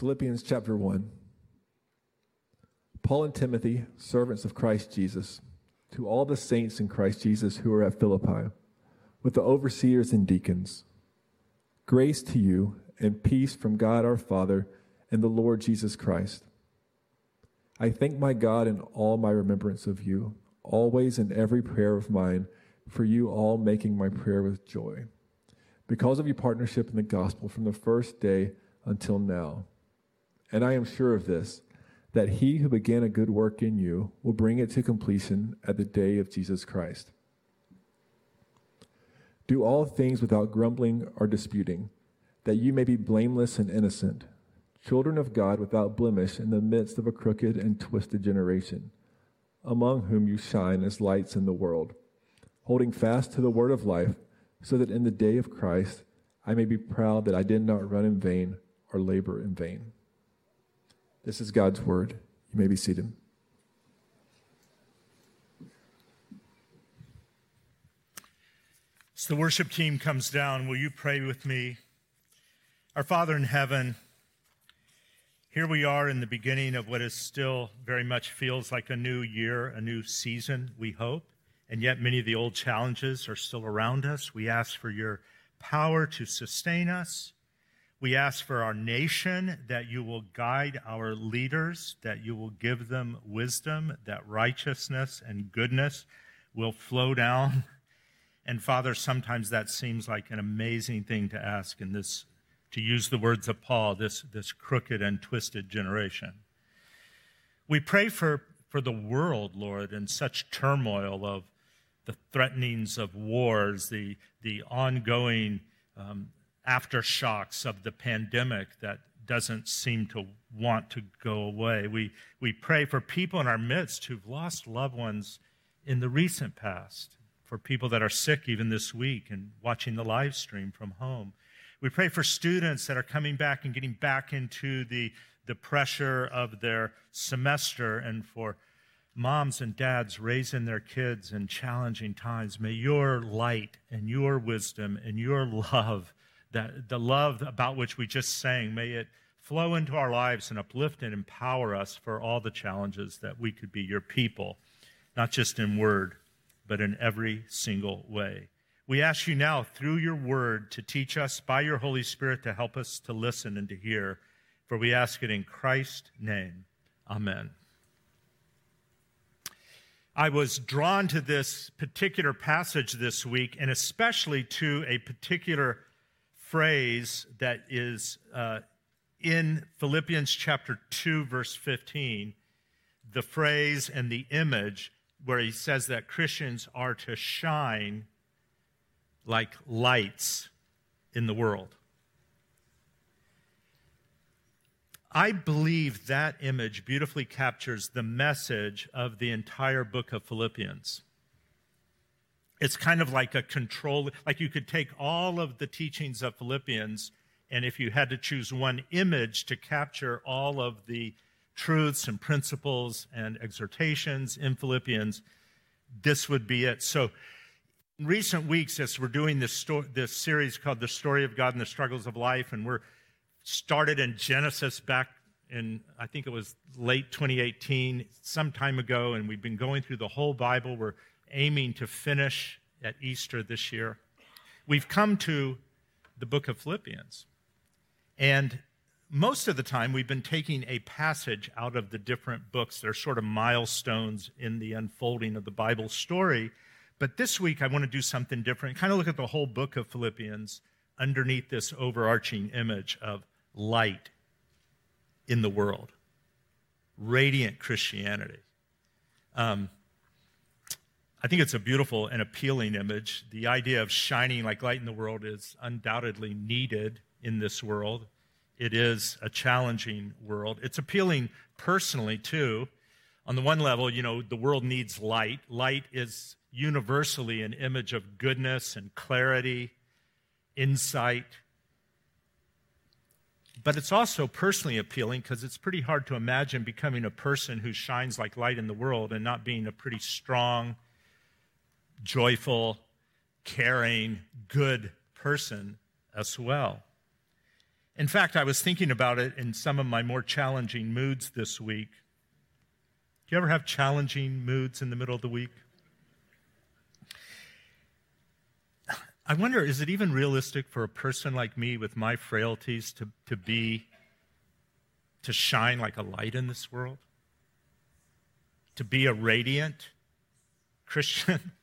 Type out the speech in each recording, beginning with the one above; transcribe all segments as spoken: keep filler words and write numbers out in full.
Philippians chapter one. Paul and Timothy, servants of Christ Jesus, to all the saints in Christ Jesus who are at Philippi, with the overseers and deacons, grace to you and peace from God our Father and the Lord Jesus Christ. I thank my God in all my remembrance of you, always in every prayer of mine, for you all making my prayer with joy, because of your partnership in the gospel from the first day until now. And I am sure of this, that he who began a good work in you will bring it to completion at the day of Jesus Christ. Do all things without grumbling or disputing, that you may be blameless and innocent, children of God without blemish in the midst of a crooked and twisted generation, among whom you shine as lights in the world, holding fast to the word of life, so that in the day of Christ I may be proud that I did not run in vain or labor in vain. This is God's word. You may be seated. As the worship team comes down, will you pray with me? Our Father in heaven, here we are in the beginning of what is still very much feels like a new year, a new season, we hope, and yet many of the old challenges are still around us. We ask for your power to sustain us. We ask for our nation, that you will guide our leaders, that you will give them wisdom, that righteousness and goodness will flow down. And Father, sometimes that seems like an amazing thing to ask in this, to use the words of Paul, this, this crooked and twisted generation. We pray for, for the world, Lord, in such turmoil of the threatenings of wars, the, the ongoing um, aftershocks of the pandemic that doesn't seem to want to go away. We, we pray for people in our midst who've lost loved ones in the recent past, for people that are sick even this week and watching the live stream from home. We pray for students that are coming back and getting back into the, the pressure of their semester, and for moms and dads raising their kids in challenging times. May your light and your wisdom and your love, that the love about which we just sang, may it flow into our lives and uplift and empower us for all the challenges, that we could be your people, not just in word, but in every single way. We ask you now, through your word, to teach us by your Holy Spirit, to help us to listen and to hear. For we ask it in Christ's name. Amen. I was drawn to this particular passage this week, and especially to a particular phrase that is uh, in Philippians chapter two, verse fifteen, the phrase and the image where he says that Christians are to shine like lights in the world. I believe that image beautifully captures the message of the entire book of Philippians. It's kind of like a control, like you could take all of the teachings of Philippians, and if you had to choose one image to capture all of the truths and principles and exhortations in Philippians, this would be it. So in recent weeks, as we're doing this, sto- this series called The Story of God and the Struggles of Life, and we're started in Genesis back in, I think it was late twenty eighteen, some time ago, and we've been going through the whole Bible. We're aiming to finish at Easter this year. We've come to the book of Philippians, and most of the time we've been taking a passage out of the different books. They're sort of milestones in the unfolding of the Bible story, but this week I want to do something different, kind of look at the whole book of Philippians underneath this overarching image of light in the world, radiant Christianity. Um, I think it's a beautiful and appealing image. The idea of shining like light in the world is undoubtedly needed in this world. It is a challenging world. It's appealing personally, too. On the one level, you know, the world needs light. Light is universally an image of goodness and clarity, insight. But it's also personally appealing because it's pretty hard to imagine becoming a person who shines like light in the world and not being a pretty strong, joyful, caring, good person as well. In fact, I was thinking about it in some of my more challenging moods this week. Do you ever have challenging moods in the middle of the week? I wonder, is it even realistic for a person like me with my frailties to, to be, to shine like a light in this world? To be a radiant Christian?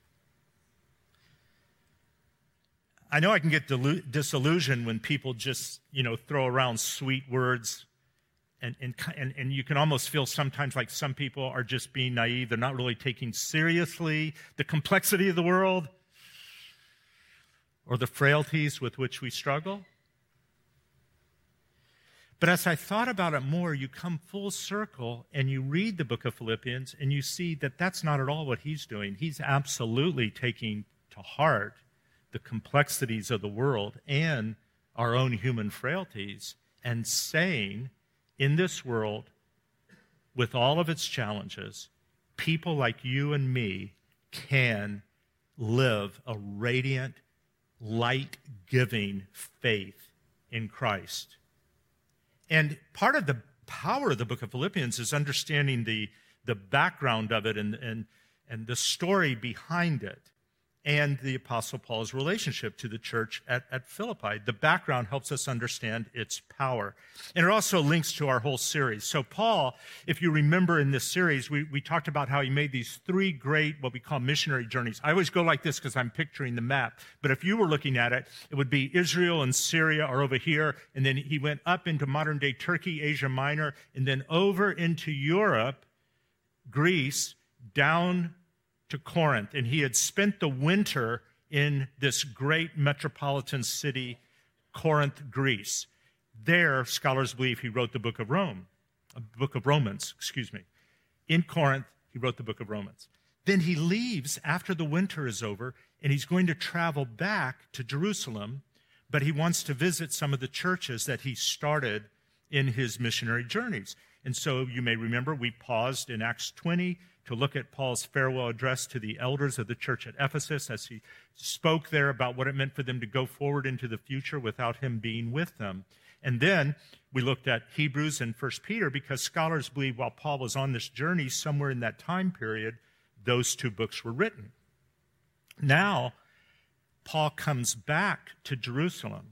I know I can get delu- disillusioned when people just, you know, throw around sweet words, and, and, and, and you can almost feel sometimes like some people are just being naive. They're not really taking seriously the complexity of the world or the frailties with which we struggle. But as I thought about it more, you come full circle and you read the book of Philippians and you see that that's not at all what he's doing. He's absolutely taking to heart the complexities of the world and our own human frailties and saying, in this world, with all of its challenges, people like you and me can live a radiant, light-giving faith in Christ. And part of the power of the book of Philippians is understanding the, the background of it and, and, and the story behind it and the Apostle Paul's relationship to the church at, at Philippi. The background helps us understand its power. And it also links to our whole series. So Paul, if you remember in this series, we, we talked about how he made these three great, what we call missionary journeys. I always go like this because I'm picturing the map. But if you were looking at it, it would be Israel and Syria are over here. And then he went up into modern-day Turkey, Asia Minor, and then over into Europe, Greece, down to Corinth, and he had spent the winter in this great metropolitan city, Corinth, Greece. There, scholars believe he wrote the book of Rome, a book of Romans, excuse me. In Corinth, he wrote the book of Romans. Then he leaves after the winter is over, and he's going to travel back to Jerusalem, but he wants to visit some of the churches that he started in his missionary journeys. And so you may remember we paused in Acts twenty to look at Paul's farewell address to the elders of the church at Ephesus as he spoke there about what it meant for them to go forward into the future without him being with them. And then we looked at Hebrews and First Peter because scholars believe while Paul was on this journey, somewhere in that time period, those two books were written. Now, Paul comes back to Jerusalem.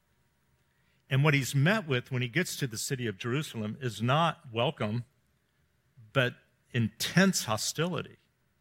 And what he's met with when he gets to the city of Jerusalem is not welcome, but intense hostility.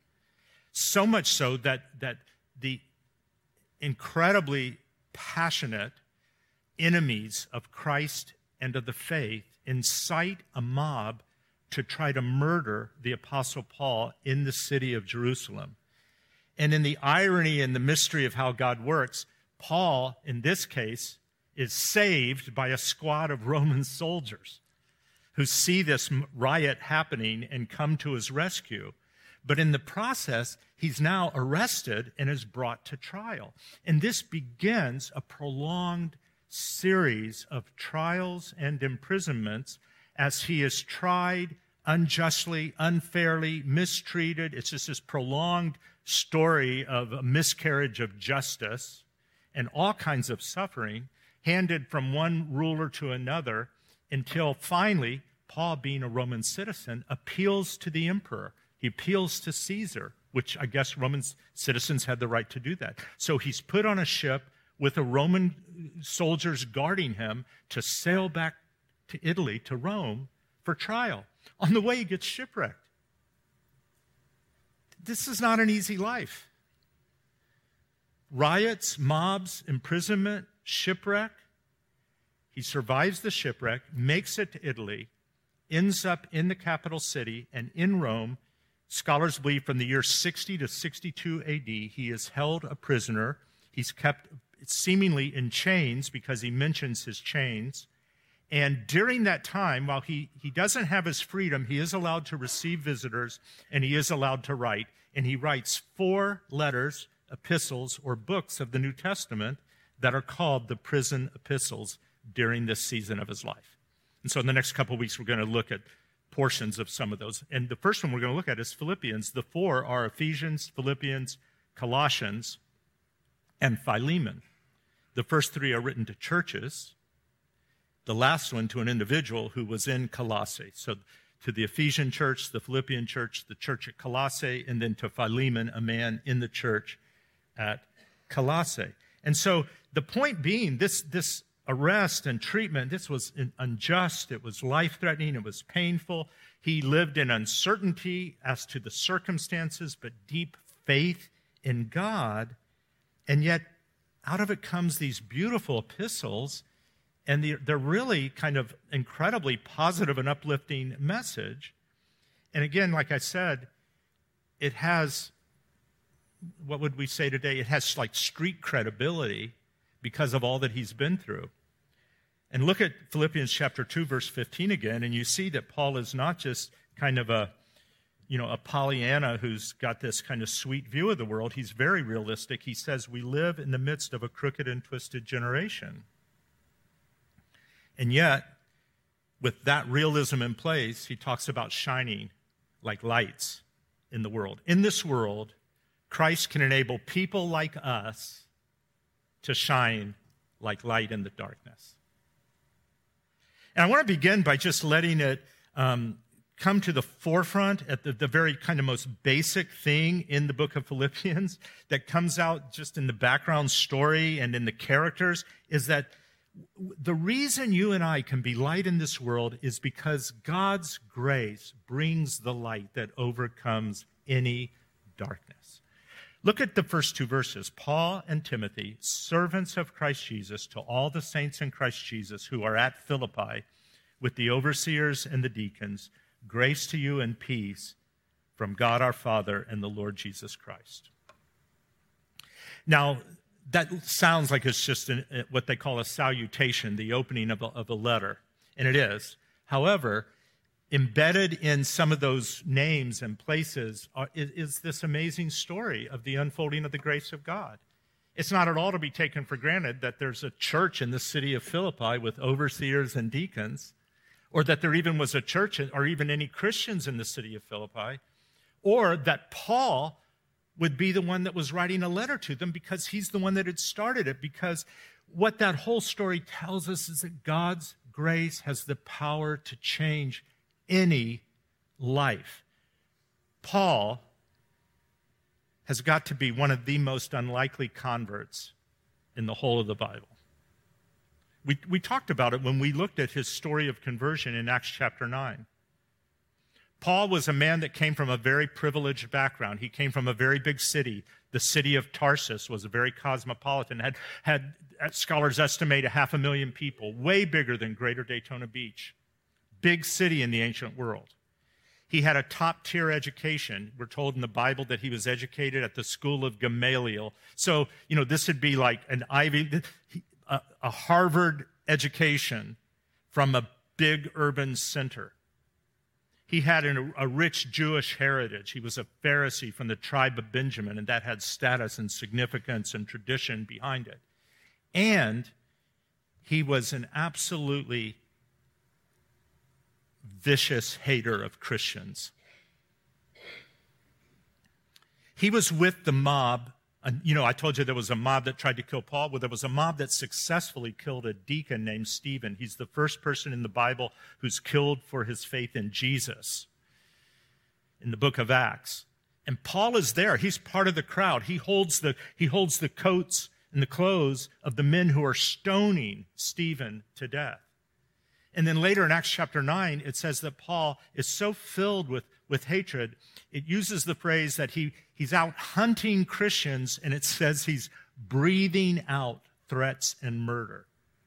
So much so that, that the incredibly passionate enemies of Christ and of the faith incite a mob to try to murder the Apostle Paul in the city of Jerusalem. And in the irony and the mystery of how God works, Paul, in this case, is saved by a squad of Roman soldiers who see this riot happening and come to his rescue. But in the process, he's now arrested and is brought to trial. And this begins a prolonged series of trials and imprisonments as he is tried unjustly, unfairly, mistreated. It's just this prolonged story of a miscarriage of justice and all kinds of suffering handed from one ruler to another, until finally, Paul, being a Roman citizen, appeals to the emperor. He appeals to Caesar, which I guess Roman citizens had the right to do that. So he's put on a ship with a Roman soldiers guarding him to sail back to Italy, to Rome, for trial. On the way, he gets shipwrecked. This is not an easy life. Riots, mobs, imprisonment, shipwreck. He survives the shipwreck, makes it to Italy, ends up in the capital city, and in Rome, scholars believe from the year sixty to sixty-two A D, he is held a prisoner. He's kept seemingly in chains because he mentions his chains. And during that time, while he, he doesn't have his freedom, he is allowed to receive visitors and he is allowed to write. And he writes four letters, epistles, or books of the New Testament that are called the prison epistles during this season of his life. And so in the next couple of weeks, we're going to look at portions of some of those. And the first one we're going to look at is Philippians. The four are Ephesians, Philippians, Colossians, and Philemon. The first three are written to churches, the last one to an individual who was in Colossae. So to the Ephesian church, the Philippian church, the church at Colossae, and then to Philemon, a man in the church at Colossae. And so the point being, this, this arrest and treatment, this was unjust, it was life-threatening, it was painful. He lived in uncertainty as to the circumstances, but deep faith in God. And yet, out of it comes these beautiful epistles, and they're really kind of incredibly positive and uplifting message. And again, like I said, it has, what would we say today? It has like street credibility because of all that he's been through. And look at Philippians chapter two, verse fifteen again, and you see that Paul is not just kind of a, you know, a Pollyanna who's got this kind of sweet view of the world. He's very realistic. He says, we live in the midst of a crooked and twisted generation. And yet, with that realism in place, he talks about shining like lights in the world. In this world, Christ can enable people like us to shine like light in the darkness. And I want to begin by just letting it um, come to the forefront at the, the very kind of most basic thing in the book of Philippians that comes out just in the background story and in the characters, is that the reason you and I can be light in this world is because God's grace brings the light that overcomes any darkness. Look at the first two verses. Paul and Timothy, servants of Christ Jesus, to all the saints in Christ Jesus who are at Philippi, with the overseers and the deacons, grace to you and peace from God our Father and the Lord Jesus Christ. Now, that sounds like it's just an, what they call a salutation, the opening of a, of a letter, and it is. However, embedded in some of those names and places are, is, is this amazing story of the unfolding of the grace of God. It's not at all to be taken for granted that there's a church in the city of Philippi with overseers and deacons, or that there even was a church or even any Christians in the city of Philippi, or that Paul would be the one that was writing a letter to them because he's the one that had started it. Because what that whole story tells us is that God's grace has the power to change any life. Paul has got to be one of the most unlikely converts in the whole of the Bible. We, we talked about it when we looked at his story of conversion in Acts chapter nine. Paul was a man that came from a very privileged background. He came from a very big city. The city of Tarsus was a very cosmopolitan, had, had scholars estimate a half a million people, way bigger than Greater Daytona Beach. Big city in the ancient world. He had a top-tier education. We're told in the Bible that he was educated at the school of Gamaliel. So, you know, this would be like an Ivy, a, a Harvard education from a big urban center. He had an, a rich Jewish heritage. He was a Pharisee from the tribe of Benjamin, and that had status and significance and tradition behind it. And he was an absolutely vicious hater of Christians. He was with the mob. And, you know, I told you there was a mob that tried to kill Paul. Well, there was a mob that successfully killed a deacon named Stephen. He's the first person in the Bible who's killed for his faith in Jesus in the book of Acts. And Paul is there. He's part of the crowd. He holds the, he holds the coats and the clothes of the men who are stoning Stephen to death. And then later in Acts chapter nine, it says that Paul is so filled with, with hatred, it uses the phrase that he, he's out hunting Christians, and it says he's breathing out threats and murder.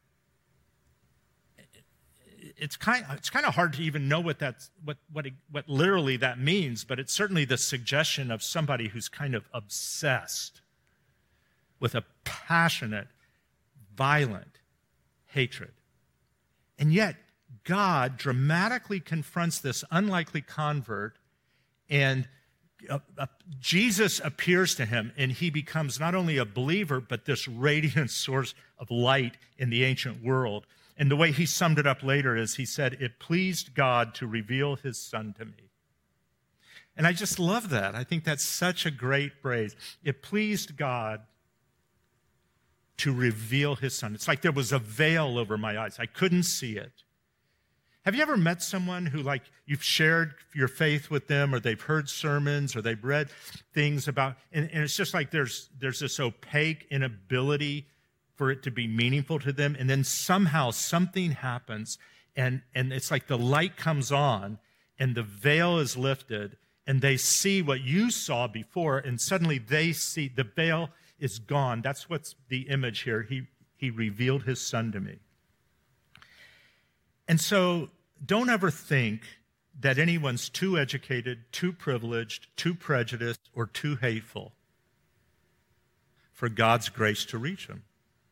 It's kind, it's kind of hard to even know what, that's, what, what, what literally that means, but it's certainly the suggestion of somebody who's kind of obsessed with a passionate, violent hatred. And yet, God dramatically confronts this unlikely convert, and uh, uh, Jesus appears to him, and he becomes not only a believer, but this radiant source of light in the ancient world. And the way he summed it up later is he said, "It pleased God to reveal his Son to me." And I just love that. I think that's such a great phrase. It pleased God to reveal his son. It's like there was a veil over my eyes. I couldn't see it. Have you ever met someone who, like, you've shared your faith with them, or they've heard sermons, or they've read things about, and, and it's just like there's there's this opaque inability for it to be meaningful to them, and then somehow something happens, and, and it's like the light comes on, and the veil is lifted, and they see what you saw before, and suddenly they see the veil is gone. That's what's the image here. He, he revealed his son to me. And so don't ever think that anyone's too educated, too privileged, too prejudiced, or too hateful for God's grace to reach them.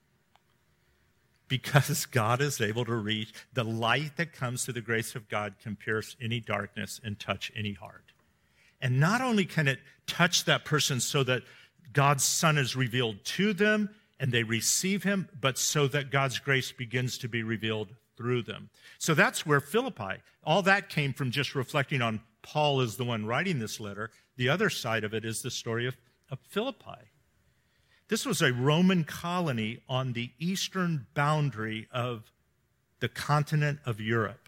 Because God is able to reach, the light that comes through the grace of God can pierce any darkness and touch any heart. And not only can it touch that person so that God's Son is revealed to them and they receive him, but so that God's grace begins to be revealed through them. So that's where Philippi, all that came from just reflecting on Paul as the one writing this letter. The other side of it is the story of, of Philippi. This was a Roman colony on the eastern boundary of the continent of Europe.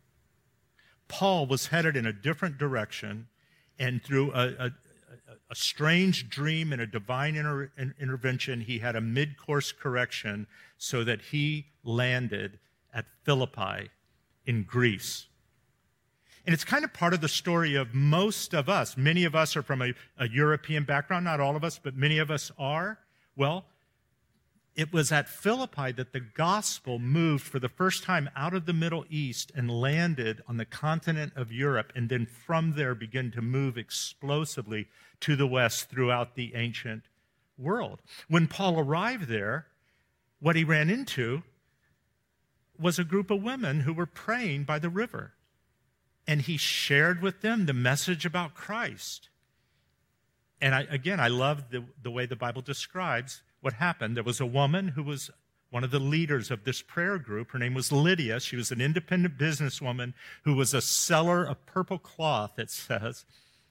Paul was headed in a different direction, and through a, a, a strange dream and a divine inter, intervention, he had a mid-course correction so that he landed at Philippi in Greece. And it's kind of part of the story of most of us. Many of us are from a, a European background, not all of us, but many of us are. Well, it was at Philippi that the gospel moved for the first time out of the Middle East and landed on the continent of Europe, and then from there began to move explosively to the west throughout the ancient world. When Paul arrived there, what he ran into was a group of women who were praying by the river. And he shared with them the message about Christ. And I, again, I love the, the way the Bible describes what happened. There was a woman who was one of the leaders of this prayer group. Her name was Lydia. She was an independent businesswoman who was a seller of purple cloth, it says.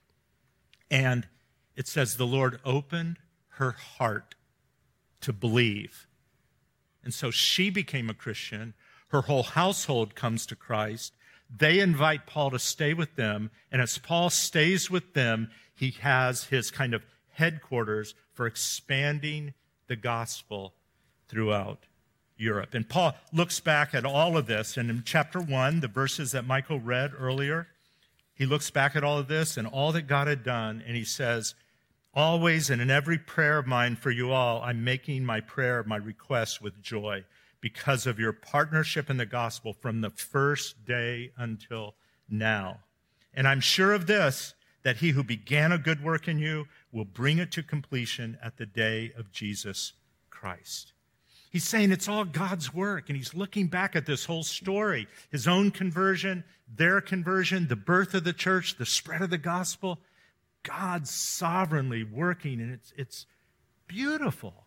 And it says the Lord opened her heart to believe. And so she became a Christian. Her whole household comes to Christ. They invite Paul to stay with them, and as Paul stays with them, he has his kind of headquarters for expanding the gospel throughout Europe. And Paul looks back at all of this, and in chapter one, the verses that Michael read earlier, he looks back at all of this and all that God had done, and he says, always and in every prayer of mine for you all, I'm making my prayer, my request with joy, because of your partnership in the gospel from the first day until now. And I'm sure of this, that he who began a good work in you will bring it to completion at the day of Jesus Christ. He's saying it's all God's work, and he's looking back at this whole story, his own conversion, their conversion, the birth of the church, the spread of the gospel, God sovereignly working, and it's, it's beautiful.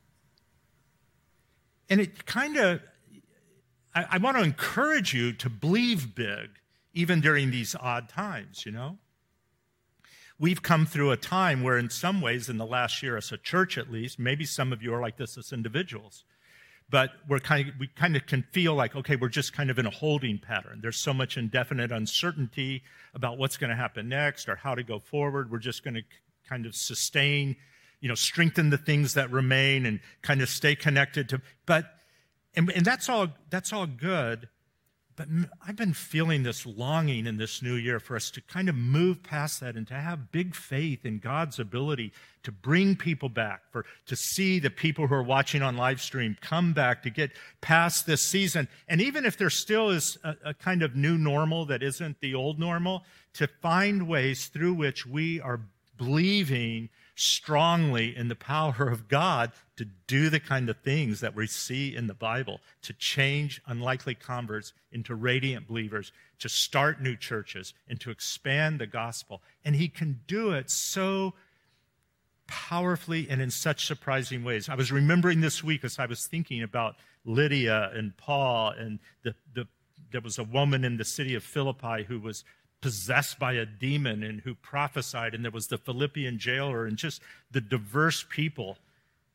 And it kind of, I, I want to encourage you to believe big, even during these odd times, you know? We've come through a time where in some ways in the last year, as a church at least, maybe some of you are like this as individuals, but we're kind of, we kind of can feel like, okay, we're just kind of in a holding pattern. There's so much indefinite uncertainty about what's going to happen next or how to go forward. We're just going to kind of sustain, you know, strengthen the things that remain and kind of stay connected to, but, and, and that's all, that's all good. But I've been feeling this longing in this new year for us to kind of move past that and to have big faith in God's ability to bring people back, for to see the people who are watching on live stream come back, to get past this season. And even if there still is a, a kind of new normal that isn't the old normal, to find ways through which we are believing strongly in the power of God to do the kind of things that we see in the Bible, to change unlikely converts into radiant believers, to start new churches, and to expand the gospel. And he can do it so powerfully and in such surprising ways. I was remembering this week as I was thinking about Lydia and Paul, and the, the, there was a woman in the city of Philippi who was possessed by a demon and who prophesied, and there was the Philippian jailer, and just the diverse people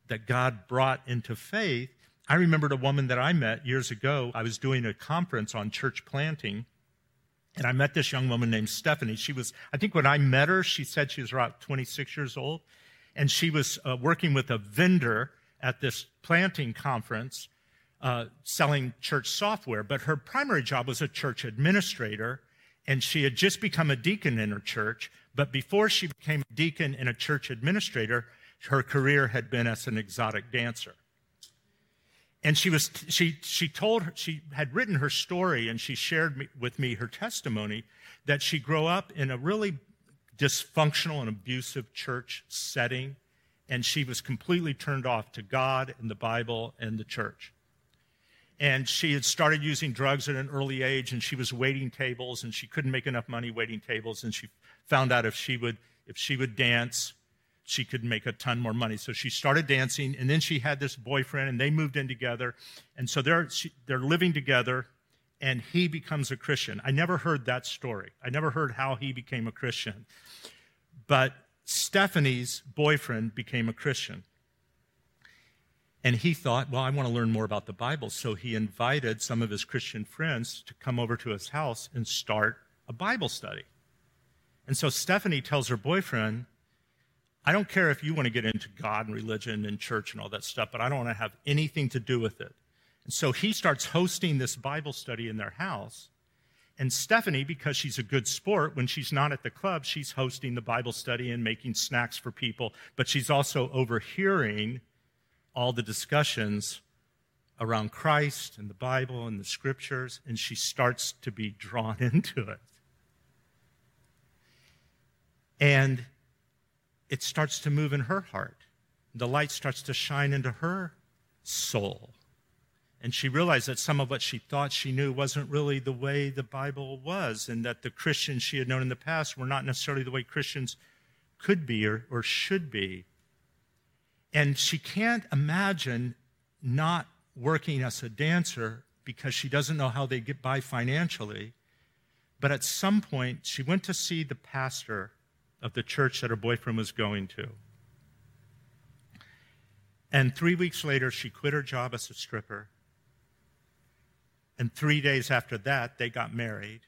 that God brought into faith. I remembered a woman that I met years ago. I was doing a conference on church planting, and I met this young woman named Stephanie. She was, I think when I met her, she said she was about twenty-six years old, and she was uh, working with a vendor at this planting conference uh, selling church software. But her primary job was a church administrator, and she had just become a deacon in her church. But before she became a deacon and a church administrator, her career had been as an exotic dancer. And she was she she told her, she had written her story, and she shared me, with me her testimony that she grew up in a really dysfunctional and abusive church setting, and she was completely turned off to God and the Bible and the church. And she had started using drugs at an early age, and she was waiting tables, and she couldn't make enough money waiting tables, and she found out if she would if she would dance, she could make a ton more money. So she started dancing, and then she had this boyfriend, and they moved in together. And so they're she, they're living together, and he becomes a Christian. I never heard that story. I never heard how he became a Christian. But Stephanie's boyfriend became a Christian. And he thought, well, I want to learn more about the Bible. So he invited some of his Christian friends to come over to his house and start a Bible study. And so Stephanie tells her boyfriend, I don't care if you want to get into God and religion and church and all that stuff, but I don't want to have anything to do with it. And so he starts hosting this Bible study in their house. And Stephanie, because she's a good sport, when she's not at the club, she's hosting the Bible study and making snacks for people, but she's also overhearing all the discussions around Christ and the Bible and the scriptures, and she starts to be drawn into it. And it starts to move in her heart. The light starts to shine into her soul. And she realized that some of what she thought she knew wasn't really the way the Bible was, and that the Christians she had known in the past were not necessarily the way Christians could be or, or should be. And she can't imagine not working as a dancer because she doesn't know how they get by financially. But at some point, she went to see the pastor of the church that her boyfriend was going to. And three weeks later, she quit her job as a stripper. And three days after that, they got married.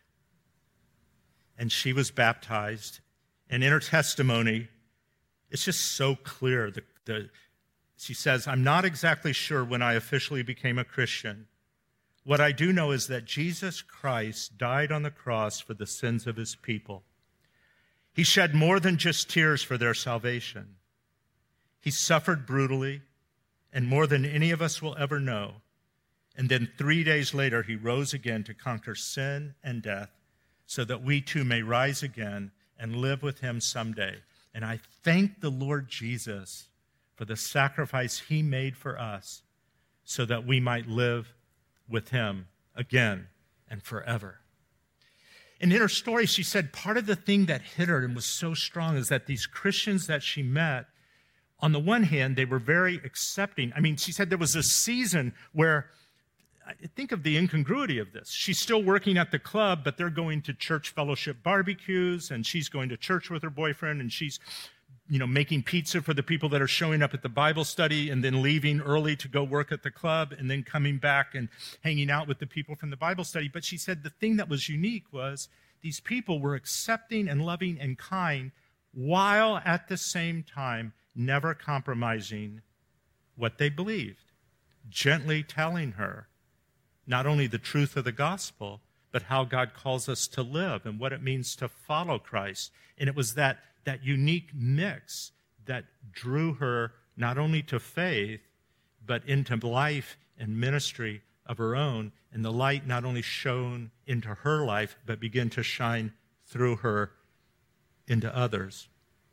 And she was baptized. And in her testimony, it's just so clear. The, the, she says, I'm not exactly sure when I officially became a Christian. What I do know is that Jesus Christ died on the cross for the sins of his people. He shed more than just tears for their salvation. He suffered brutally, and more than any of us will ever know. And then three days later, he rose again to conquer sin and death so that we too may rise again and live with him someday. And I thank the Lord Jesus for the sacrifice he made for us so that we might live with him again and forever. And in her story, she said part of the thing that hit her and was so strong is that these Christians that she met, on the one hand, they were very accepting. I mean, she said there was a season where, think of the incongruity of this. She's still working at the club, but they're going to church fellowship barbecues, and she's going to church with her boyfriend, and she's, you know, making pizza for the people that are showing up at the Bible study and then leaving early to go work at the club and then coming back and hanging out with the people from the Bible study. But she said the thing that was unique was these people were accepting and loving and kind while at the same time never compromising what they believed, gently telling her not only the truth of the gospel, but how God calls us to live and what it means to follow Christ. And it was that that unique mix that drew her not only to faith, but into life and ministry of her own. And the light not only shone into her life, but began to shine through her into others.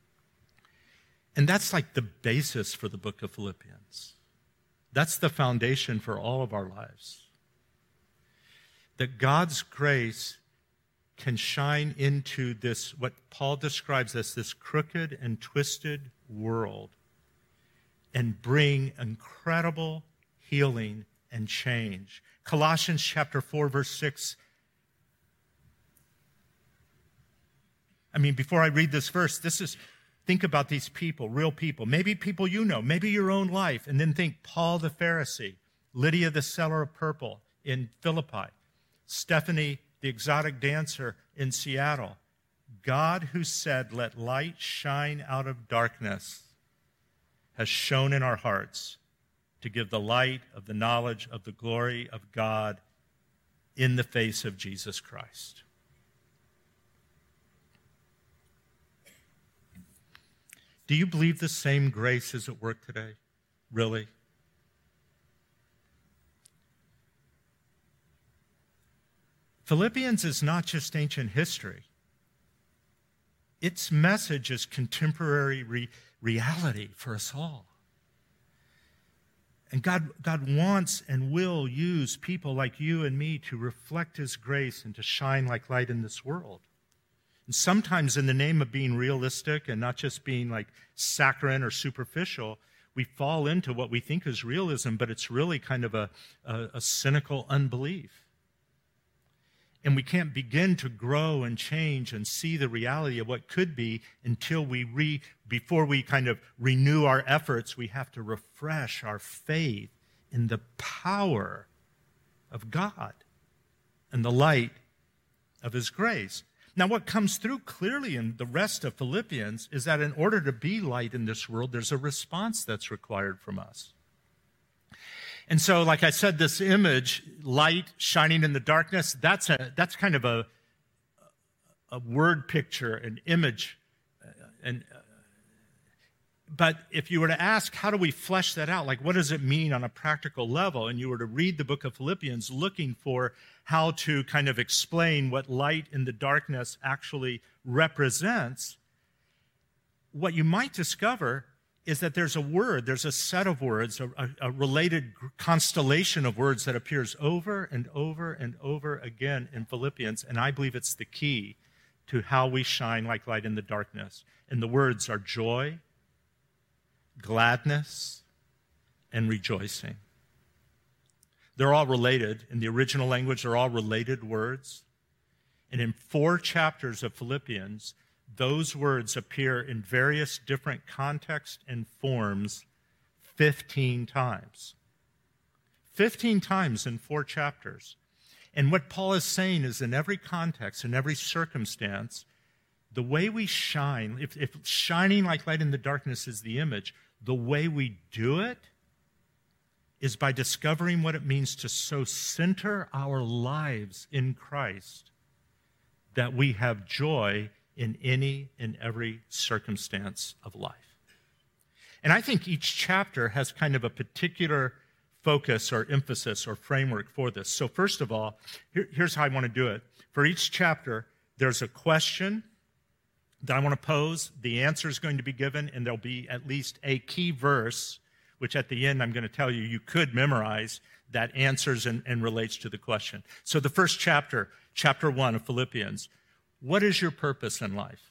And that's like the basis for the book of Philippians. That's the foundation for all of our lives. That God's grace can shine into this, what Paul describes as this crooked and twisted world, and bring incredible healing and change. Colossians chapter four, verse six. I mean, before I read this verse, this is, Think about these people, real people, maybe people you know, maybe your own life, and then think Paul the Pharisee, Lydia the seller of purple in Philippi, Stephanie the exotic dancer in Seattle. God who said, "Let light shine out of darkness," has shone in our hearts to give the light of the knowledge of the glory of God in the face of Jesus Christ. Do you believe the same grace is at work today? Really? Philippians is not just ancient history. Its message is contemporary re- reality for us all. And God, God wants and will use people like you and me to reflect his grace and to shine like light in this world. And sometimes in the name of being realistic and not just being like saccharine or superficial, we fall into what we think is realism, but it's really kind of a, a, a cynical unbelief. And we can't begin to grow and change and see the reality of what could be until we re, before we kind of renew our efforts, we have to refresh our faith in the power of God and the light of his grace. Now, what comes through clearly in the rest of Philippians is that in order to be light in this world, there's a response that's required from us. And so, like I said, this image, light shining in the darkness, that's a that's kind of a a word picture, an image. Uh, and uh, but if you were to ask, how do we flesh that out? Like, what does it mean on a practical level? And you were to read the book of Philippians looking for how to kind of explain what light in the darkness actually represents, what you might discover is that there's a word, there's a set of words, a, a related constellation of words that appears over and over and over again in Philippians, and I believe it's the key to how we shine like light in the darkness. And the words are joy, gladness, and rejoicing. They're all related. In the original language, they're all related words. And in four chapters of Philippians, those words appear in various different contexts and forms fifteen times. fifteen times in four chapters. And what Paul is saying is in every context, in every circumstance, the way we shine, if, if shining like light in the darkness is the image, the way we do it is by discovering what it means to so center our lives in Christ that we have joy in any and every circumstance of life. And I think each chapter has kind of a particular focus or emphasis or framework for this. So first of all, here, here's how I want to do it. For each chapter, there's a question that I want to pose. The answer is going to be given, and there'll be at least a key verse, which at the end I'm going to tell you you could memorize, that answers and, and relates to the question. So the first chapter, chapter one of Philippians, what is your purpose in life?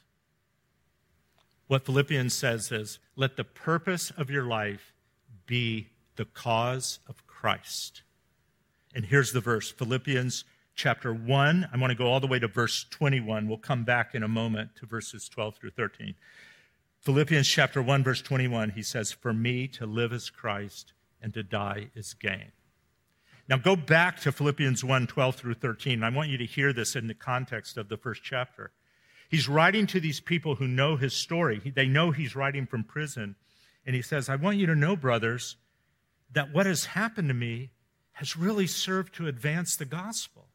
What Philippians says is, let the purpose of your life be the cause of Christ. And here's the verse, Philippians chapter one. I want to go all the way to verse twenty-one. We'll come back in a moment to verses twelve through thirteen. Philippians chapter one, verse twenty-one, he says, for me to live is Christ and to die is gain. Now go back to Philippians one, twelve through thirteen. I want you to hear this in the context of the first chapter. He's writing to these people who know his story. They know he's writing from prison. And he says, I want you to know, brothers, that what has happened to me has really served to advance the gospel.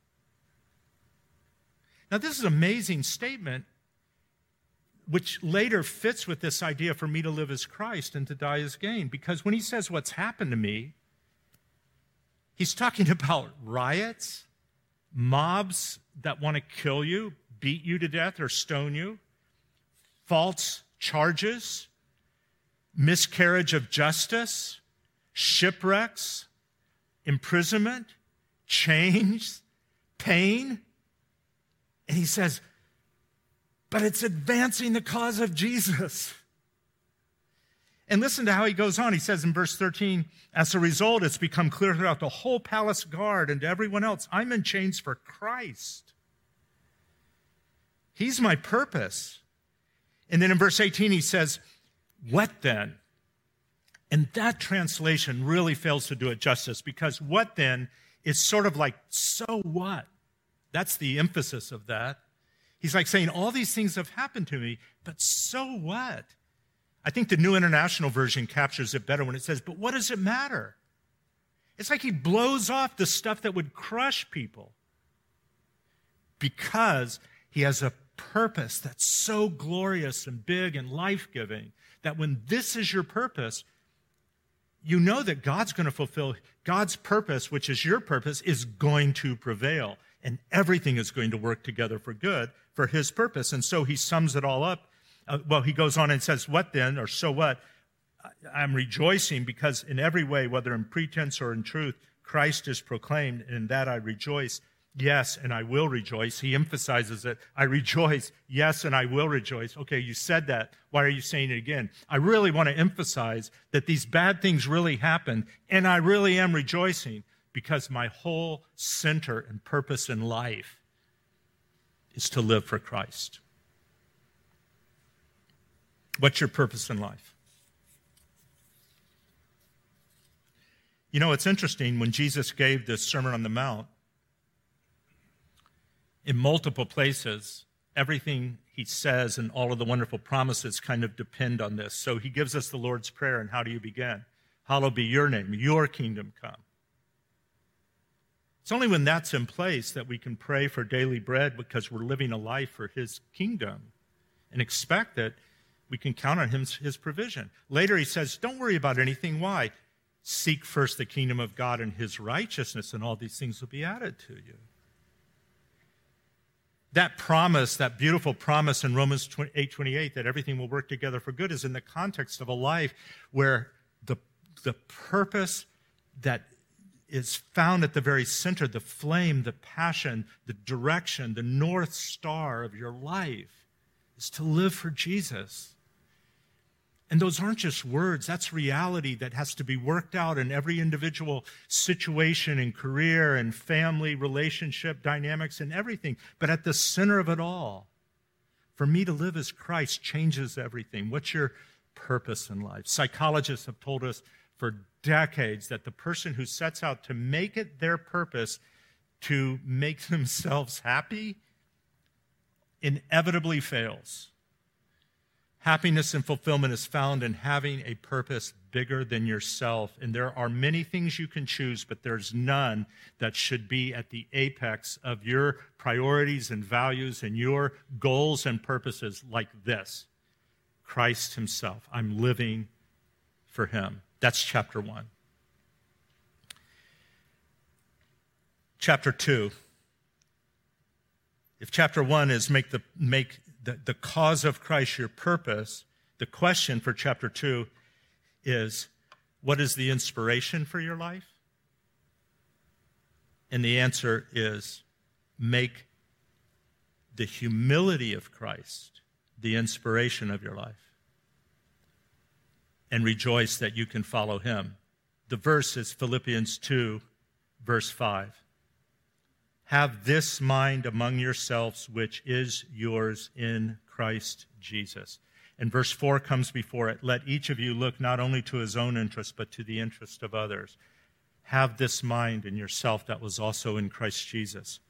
Now this is an amazing statement, which later fits with this idea for me to live as Christ and to die as gain. Because when he says what's happened to me, he's talking about riots, mobs that want to kill you, beat you to death or stone you, false charges, miscarriage of justice, shipwrecks, imprisonment, chains, pain. And he says, but it's advancing the cause of Jesus. And listen to how he goes on. He says in verse thirteen, as a result, it's become clear throughout the whole palace guard and to everyone else, I'm in chains for Christ. He's my purpose. And then in verse eighteen, he says, what then? And that translation really fails to do it justice, because what then is sort of like, so what? That's the emphasis of that. He's like saying, all these things have happened to me, but so what? I think the New International Version captures it better when it says, but what does it matter? It's like he blows off the stuff that would crush people because he has a purpose that's so glorious and big and life-giving that when this is your purpose, you know that God's going to fulfill God's purpose, which is your purpose, is going to prevail. And everything is going to work together for good for his purpose. And so he sums it all up. Uh, well, he goes on and says, what then, or so what? I'm rejoicing because in every way, whether in pretense or in truth, Christ is proclaimed, and in that I rejoice. Yes, and I will rejoice. He emphasizes it. I rejoice. Yes, and I will rejoice. Okay, you said that. Why are you saying it again? I really want to emphasize that these bad things really happened, and I really am rejoicing because my whole center and purpose in life is to live for Christ. What's your purpose in life? You know, it's interesting, when Jesus gave this Sermon on the Mount, in multiple places, everything he says and all of the wonderful promises kind of depend on this. So he gives us the Lord's Prayer, and how do you begin? Hallowed be your name, your kingdom come. It's only when that's in place that we can pray for daily bread, because we're living a life for his kingdom and expect that we can count on him, his provision. Later he says, don't worry about anything. Why? Seek first the kingdom of God and his righteousness, and all these things will be added to you. That promise, that beautiful promise in Romans eight twenty-eight, that everything will work together for good, is in the context of a life where the, the purpose that is found at the very center, the flame, the passion, the direction, the North Star of your life is to live for Jesus. And those aren't just words. That's reality that has to be worked out in every individual situation and career and family relationship dynamics and everything. But at the center of it all, for me to live as Christ changes everything. What's your purpose in life? Psychologists have told us for decades that the person who sets out to make it their purpose to make themselves happy inevitably fails. Happiness and fulfillment is found in having a purpose bigger than yourself. And there are many things you can choose, but there's none that should be at the apex of your priorities and values and your goals and purposes like this. Christ himself. I'm living for him. That's chapter one. Chapter two. If chapter one is make the make the, the cause of Christ your purpose, the question for chapter two is, what is the inspiration for your life? And the answer is, make the humility of Christ the inspiration of your life. And rejoice that you can follow him. The verse is Philippians two, verse five. Have this mind among yourselves, which is yours in Christ Jesus. And verse four comes before it. Let each of you look not only to his own interest, but to the interest of others. Have this mind in yourself that was also in Christ Jesus.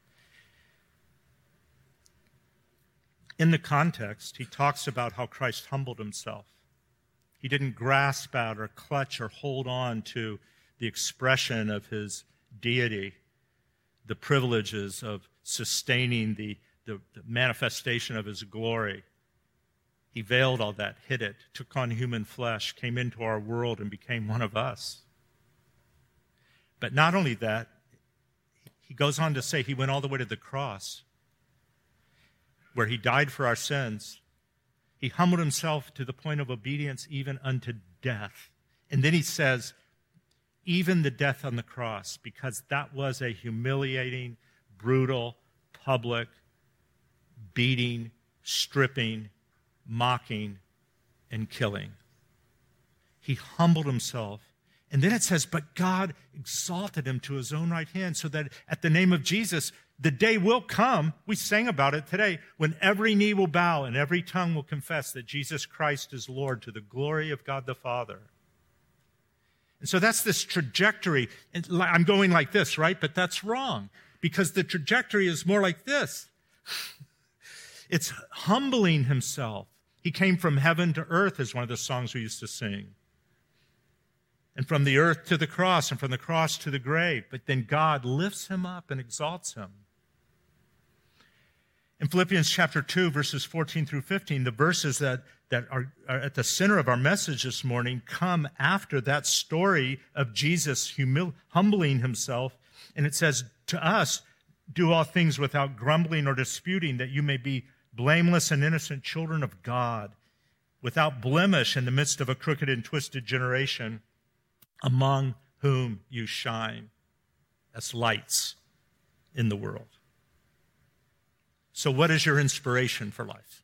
In the context, he talks about how Christ humbled himself. He didn't grasp at or clutch or hold on to the expression of his deity, the privileges of sustaining the, the, the manifestation of his glory. He veiled all that, hid it, took on human flesh, came into our world and became one of us. But not only that, he goes on to say he went all the way to the cross, where he died for our sins. He humbled himself to the point of obedience even unto death. And then he says, even the death on the cross, because that was a humiliating, brutal, public, beating, stripping, mocking, and killing. He humbled himself. And then it says, but God exalted him to his own right hand so that at the name of Jesus, the day will come, we sang about it today, when every knee will bow and every tongue will confess that Jesus Christ is Lord to the glory of God the Father. And so that's this trajectory. And I'm going like this, right? But that's wrong, because the trajectory is more like this. It's humbling himself. He came from heaven to earth is one of the songs we used to sing. And from the earth to the cross, and from the cross to the grave. But then God lifts him up and exalts him. In Philippians chapter two, verses fourteen through fifteen, the verses that, that are, are at the center of our message this morning come after that story of Jesus humil- humbling himself. And it says, to us, do all things without grumbling or disputing, that you may be blameless and innocent children of God, without blemish in the midst of a crooked and twisted generation, among whom you shine as lights in the world. So what is your inspiration for life?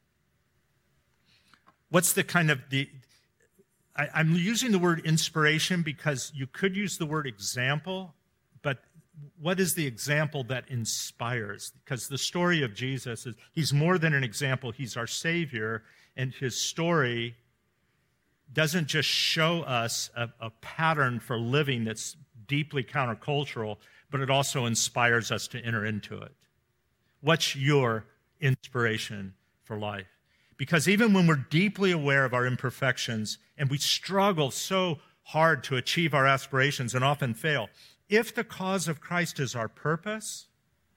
What's the kind of, the? I, I'm using the word inspiration because you could use the word example, but what is the example that inspires? Because the story of Jesus is, he's more than an example. He's our Savior, and his story doesn't just show us a, a pattern for living that's deeply countercultural, but it also inspires us to enter into it. What's your inspiration for life? Because even when we're deeply aware of our imperfections and we struggle so hard to achieve our aspirations and often fail, if the cause of Christ is our purpose,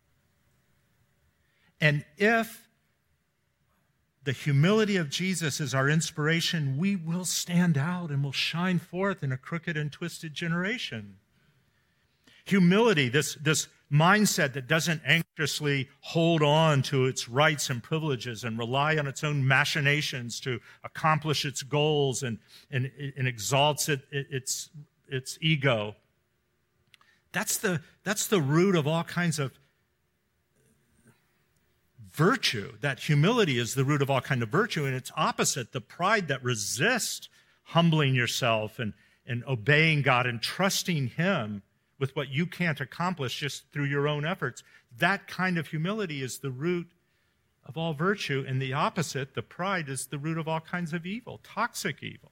and if the humility of Jesus is our inspiration, we will stand out and will shine forth in a crooked and twisted generation. Humility, this, this mindset that doesn't anxiously hold on to its rights and privileges and rely on its own machinations to accomplish its goals and, and, and exalts it, it, its, its ego. That's the, that's the root of all kinds of virtue. That humility is the root of all kinds of virtue, and it's opposite, the pride that resists humbling yourself and, and obeying God and trusting him with what you can't accomplish just through your own efforts. That kind of humility is the root of all virtue, and the opposite, the pride, is the root of all kinds of evil, toxic evil.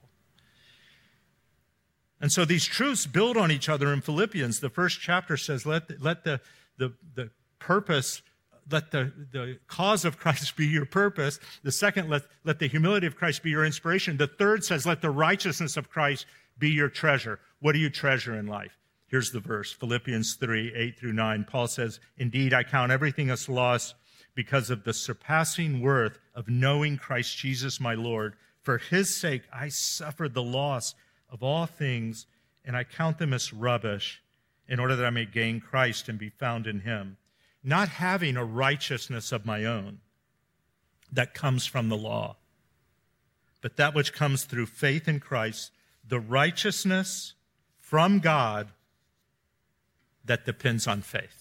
And so these truths build on each other in Philippians. The first chapter says, let, the, let the, the, the purpose, let the, the cause of Christ be your purpose. The second, let, let the humility of Christ be your inspiration. The third says, let the righteousness of Christ be your treasure. What do you treasure in life? Here's the verse, Philippians three, eight through nine. Paul says, indeed, I count everything as loss because of the surpassing worth of knowing Christ Jesus my Lord. For his sake, I suffered the loss of all things, and I count them as rubbish, in order that I may gain Christ and be found in him, not having a righteousness of my own that comes from the law, but that which comes through faith in Christ, the righteousness from God that depends on faith.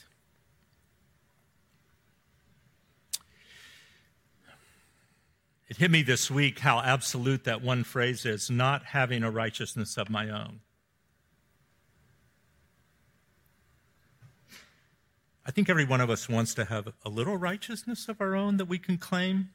It hit me this week how absolute that one phrase is, not having a righteousness of my own. I think every one of us wants to have a little righteousness of our own that we can claim.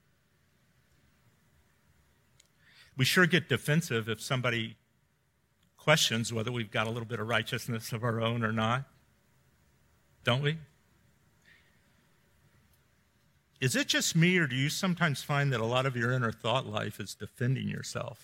We sure get defensive if somebody questions whether we've got a little bit of righteousness of our own or not, don't we? Is it just me, or do you sometimes find that a lot of your inner thought life is defending yourself?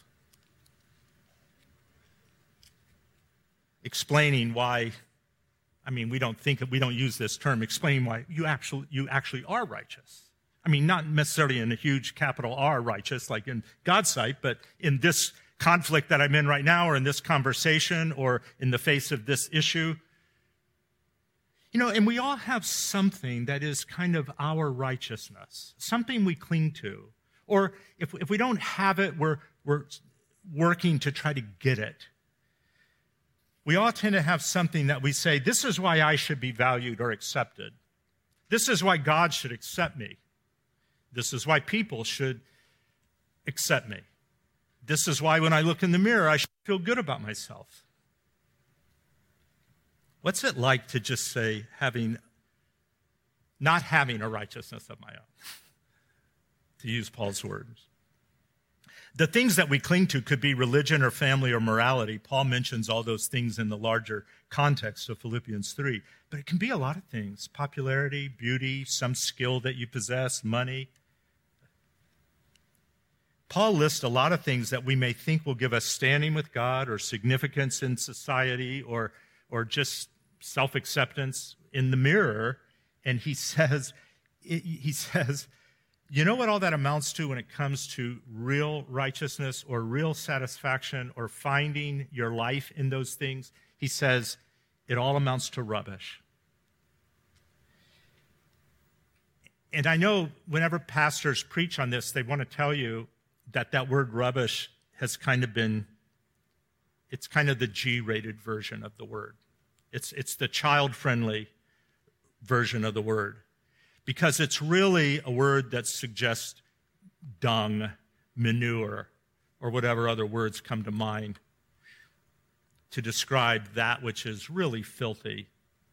Explaining why, I mean, we don't think, we don't use this term, explaining why you actually, you actually are righteous. I mean, not necessarily in a huge capital R righteous, like in God's sight, but in this conflict that I'm in right now, or in this conversation, or in the face of this issue. You know, and we all have something that is kind of our righteousness, something we cling to. Or if, if we don't have it, we're, we're working to try to get it. We all tend to have something that we say, this is why I should be valued or accepted. This is why God should accept me. This is why people should accept me. This is why when I look in the mirror, I should feel good about myself. What's it like to just say, having, not having a righteousness of my own, to use Paul's words? The things that we cling to could be religion or family or morality. Paul mentions all those things in the larger context of Philippians three. But it can be a lot of things: popularity, beauty, some skill that you possess, money. Paul lists a lot of things that we may think will give us standing with God or significance in society or, or just self-acceptance in the mirror. And he says, he says, you know what all that amounts to when it comes to real righteousness or real satisfaction or finding your life in those things? He says, it all amounts to rubbish. And I know whenever pastors preach on this, they want to tell you that that word rubbish has kind of been, it's kind of the G-rated version of the word. It's, it's the child-friendly version of the word, because it's really a word that suggests dung, manure, or whatever other words come to mind to describe that which is really filthy.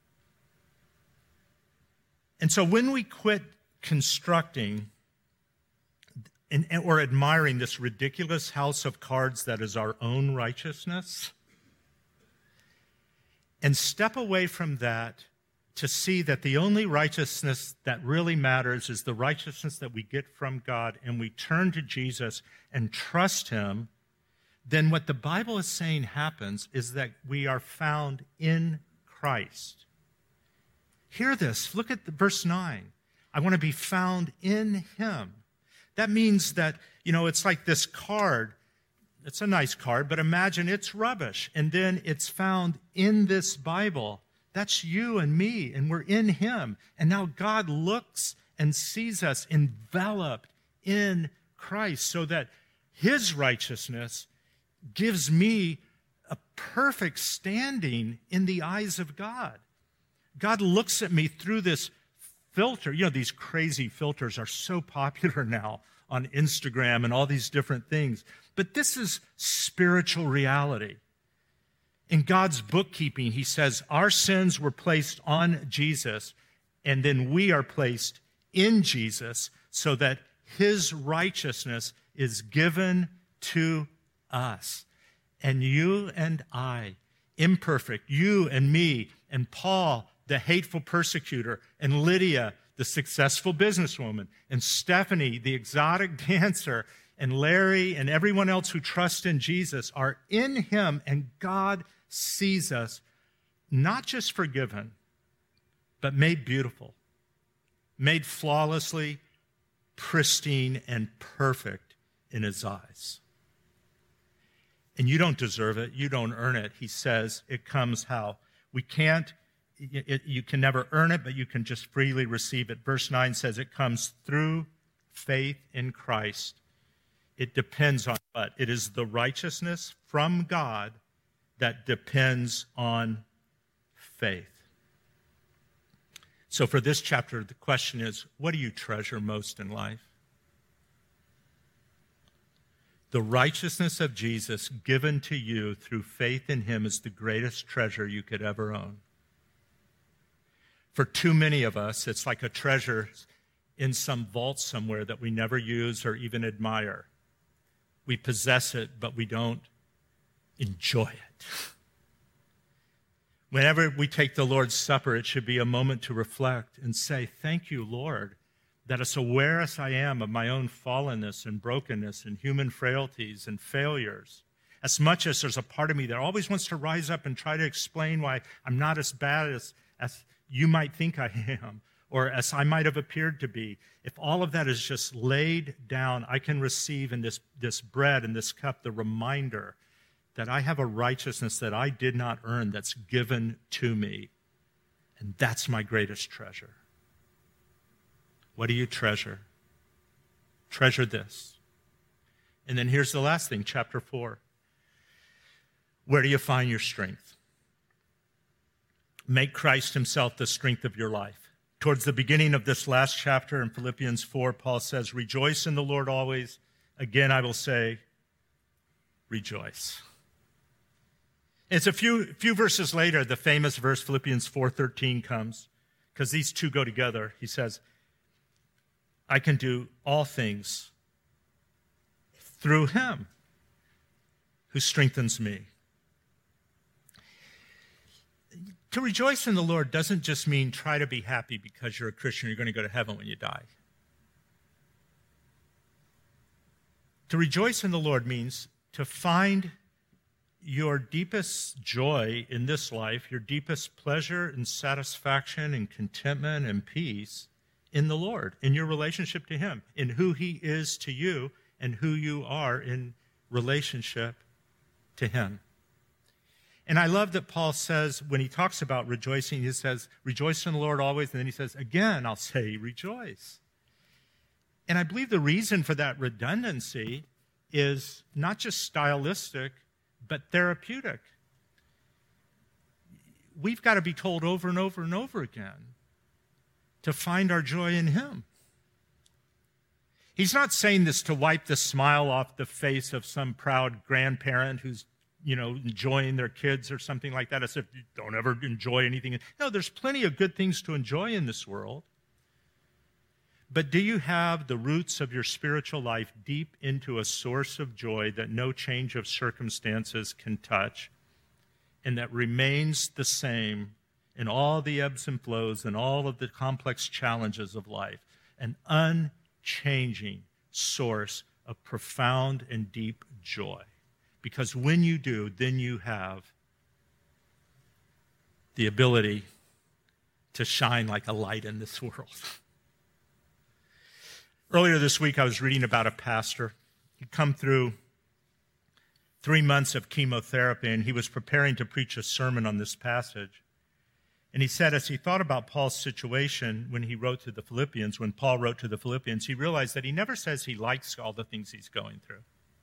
And so when we quit constructing and, or admiring this ridiculous house of cards that is our own righteousness, and step away from that to see that the only righteousness that really matters is the righteousness that we get from God, and we turn to Jesus and trust him, then what the Bible is saying happens is that we are found in Christ. Hear this. Look at the, verse nine. I want to be found in him. That means that, you know, it's like this card. It's a nice card, but imagine it's rubbish. And then it's found in this Bible. That's you and me, and we're in him. And now God looks and sees us enveloped in Christ so that his righteousness gives me a perfect standing in the eyes of God. God looks at me through this filter. You know, these crazy filters are so popular now on Instagram and all these different things. But this is spiritual reality. In God's bookkeeping, he says our sins were placed on Jesus, and then we are placed in Jesus so that his righteousness is given to us. And you and I, imperfect, you and me, and Paul, the hateful persecutor, and Lydia, the successful businesswoman, and Stephanie, the exotic dancer, and Larry, and everyone else who trusts in Jesus are in him, and God sees us not just forgiven, but made beautiful, made flawlessly pristine and perfect in his eyes. And you don't deserve it. You don't earn it. He says it comes how? We can't, it, you can never earn it, but you can just freely receive it. Verse nine says it comes through faith in Christ. It depends on what? It is the righteousness from God that depends on faith. So for this chapter, the question is, what do you treasure most in life? The righteousness of Jesus given to you through faith in him is the greatest treasure you could ever own. For too many of us, it's like a treasure in some vault somewhere that we never use or even admire. We possess it, but we don't enjoy it. Whenever we take the Lord's Supper, it should be a moment to reflect and say, thank you, Lord, that as aware as I am of my own fallenness and brokenness and human frailties and failures, as much as there's a part of me that always wants to rise up and try to explain why I'm not as bad as, as you might think I am, or as I might have appeared to be, if all of that is just laid down, I can receive in this, this bread and this cup the reminder that I have a righteousness that I did not earn that's given to me. And that's my greatest treasure. What do you treasure? Treasure this. And then here's the last thing, chapter four. Where do you find your strength? Make Christ himself the strength of your life. Towards the beginning of this last chapter in Philippians four, Paul says, rejoice in the Lord always. Again, I will say, rejoice. It's a few, few verses later, the famous verse, Philippians four thirteen, comes, because these two go together. He says, I can do all things through him who strengthens me. To rejoice in the Lord doesn't just mean try to be happy because you're a Christian, you're going to go to heaven when you die. To rejoice in the Lord means to find your deepest joy in this life, your deepest pleasure and satisfaction and contentment and peace in the Lord, in your relationship to him, in who he is to you and who you are in relationship to him. And I love that Paul says, when he talks about rejoicing, he says, rejoice in the Lord always, and then he says, again, I'll say rejoice. And I believe the reason for that redundancy is not just stylistic, but therapeutic. We've got to be told over and over and over again to find our joy in him. He's not saying this to wipe the smile off the face of some proud grandparent who's, you know, enjoying their kids or something like that, as if you don't ever enjoy anything. No, there's plenty of good things to enjoy in this world. But do you have the roots of your spiritual life deep into a source of joy that no change of circumstances can touch, and that remains the same in all the ebbs and flows and all of the complex challenges of life? An unchanging source of profound and deep joy. Because when you do, then you have the ability to shine like a light in this world. Earlier this week, I was reading about a pastor. He'd come through three months of chemotherapy, and he was preparing to preach a sermon on this passage. And he said, as he thought about Paul's situation when he wrote to the Philippians, when Paul wrote to the Philippians, he realized that he never says he likes all the things he's going through.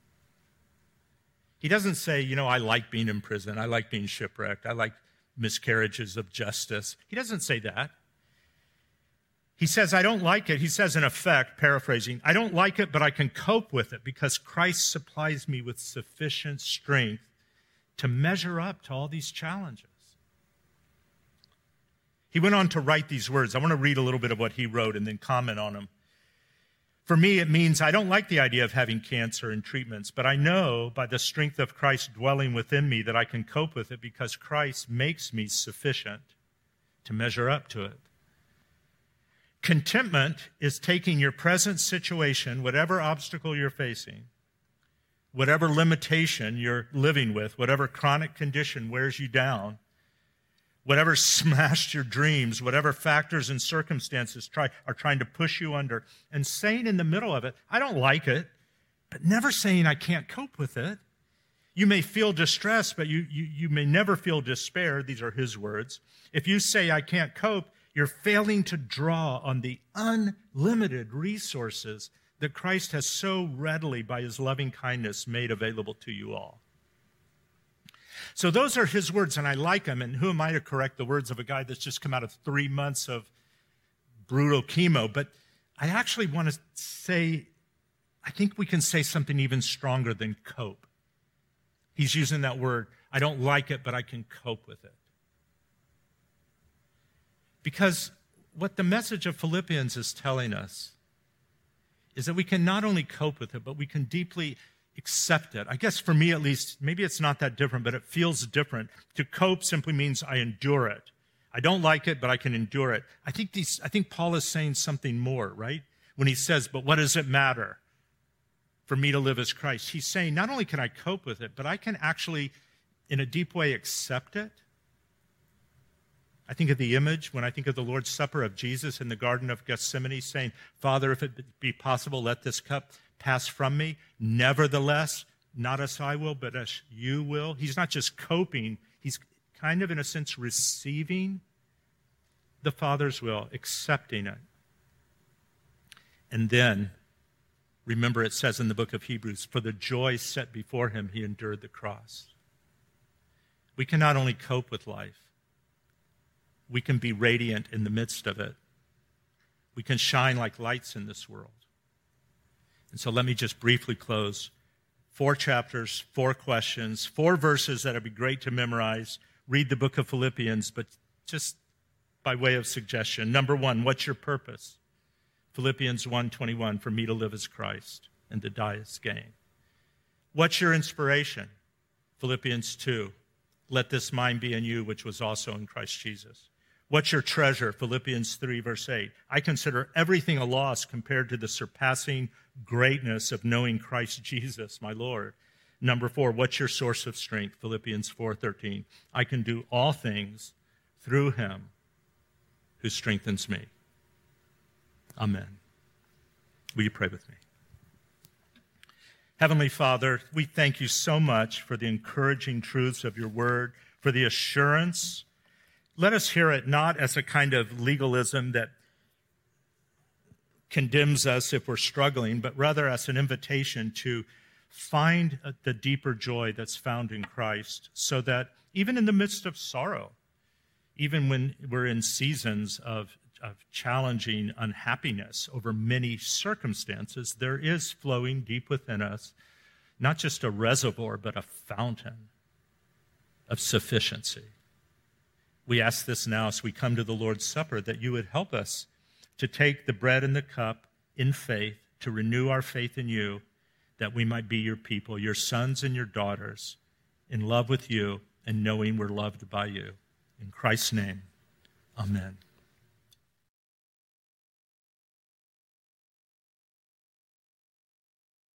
He doesn't say, you know, I like being in prison, I like being shipwrecked, I like miscarriages of justice. He doesn't say that. He says, I don't like it. He says, in effect, paraphrasing, I don't like it, but I can cope with it because Christ supplies me with sufficient strength to measure up to all these challenges. He went on to write these words. I want to read a little bit of what he wrote and then comment on them. For me, it means I don't like the idea of having cancer and treatments, but I know by the strength of Christ dwelling within me that I can cope with it because Christ makes me sufficient to measure up to it. Contentment is taking your present situation, whatever obstacle you're facing, whatever limitation you're living with, whatever chronic condition wears you down, whatever smashed your dreams, whatever factors and circumstances try, are trying to push you under, and saying in the middle of it, I don't like it, but never saying I can't cope with it. You may feel distress, but you, you, you may never feel despair. These are his words. If you say I can't cope, you're failing to draw on the unlimited resources that Christ has so readily, by his loving kindness, made available to you all. So those are his words, and I like them. And who am I to correct the words of a guy that's just come out of three months of brutal chemo? But I actually want to say, I think we can say something even stronger than cope. He's using that word. I don't like it, but I can cope with it. Because what the message of Philippians is telling us is that we can not only cope with it, but we can deeply accept it. I guess for me at least, maybe it's not that different, but it feels different. To cope simply means I endure it. I don't like it, but I can endure it. I think these, I think Paul is saying something more, right? When he says, but what does it matter for me to live as Christ? He's saying not only can I cope with it, but I can actually, in a deep way, accept it. I think of the image, when I think of the Lord's Supper of Jesus in the Garden of Gethsemane saying, Father, if it be possible, let this cup pass from me. Nevertheless, not as I will, but as you will. He's not just coping. He's kind of, in a sense, receiving the Father's will, accepting it. And then, remember it says in the book of Hebrews, for the joy set before him, he endured the cross. We can not only cope with life, we can be radiant in the midst of it. We can shine like lights in this world. And so let me just briefly close Four chapters, four questions, four verses that would be great to memorize. Read the book of Philippians, but just by way of suggestion. Number one, what's your purpose? Philippians one twenty-one, for me to live as Christ and to die as gain. What's your inspiration? Philippians two, let this mind be in you, which was also in Christ Jesus. What's your treasure? Philippians three, verse eight, I consider everything a loss compared to the surpassing greatness of knowing Christ Jesus, my Lord. Number four, what's your source of strength? Philippians four thirteen, I can do all things through him who strengthens me. Amen. Will you pray with me? Heavenly Father, we thank you so much for the encouraging truths of your word, for the assurance. Let us hear it not as a kind of legalism that condemns us if we're struggling, but rather as an invitation to find the deeper joy that's found in Christ, so that even in the midst of sorrow, even when we're in seasons of, of challenging unhappiness over many circumstances, there is flowing deep within us, not just a reservoir, but a fountain of sufficiency. We ask this now as we come to the Lord's Supper, that you would help us to take the bread and the cup in faith, to renew our faith in you, that we might be your people, your sons and your daughters, in love with you and knowing we're loved by you. In Christ's name, amen.